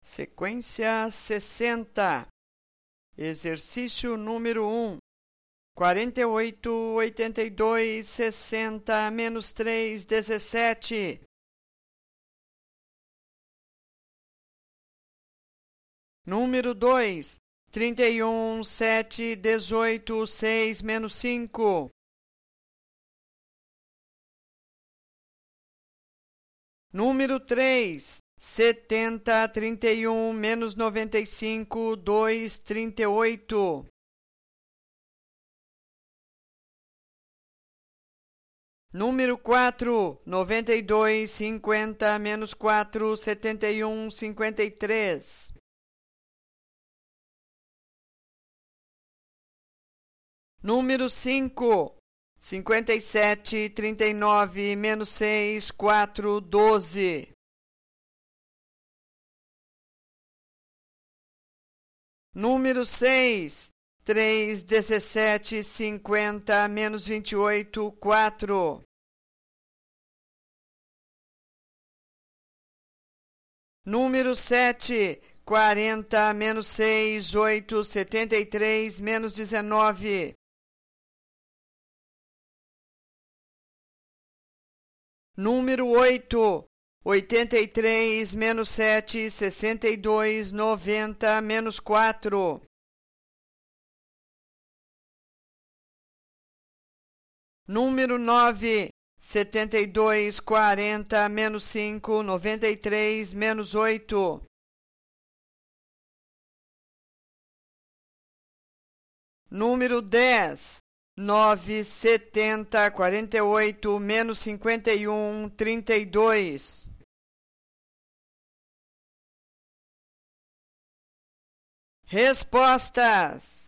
Sequência 60. Exercício número 1. 48, 82, 60, menos 3, 17. Número 2. 31, 7, 18, 6, menos 5. Número 3. 70, 31, menos 95, 2, 38. Número 4. 92, 50, menos 4, 71, 53. Número 5. 57, 39, menos 6, 4, 12. Número 6. 3, 17, 50, menos 28, 4. Número 7. 40, menos 6, 8, 73, menos 19. Número 8. 83, menos 7, 62, 90, menos 4. Número 9. 72, 40, menos 5, 93, menos 8. Número 10. 9, 70, 48, menos 51, 32. Respostas: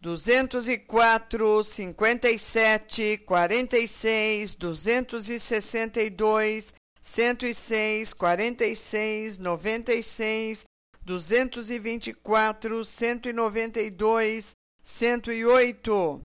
204, 57, 46, 262, 106, 46, 96, 224, 192, 108.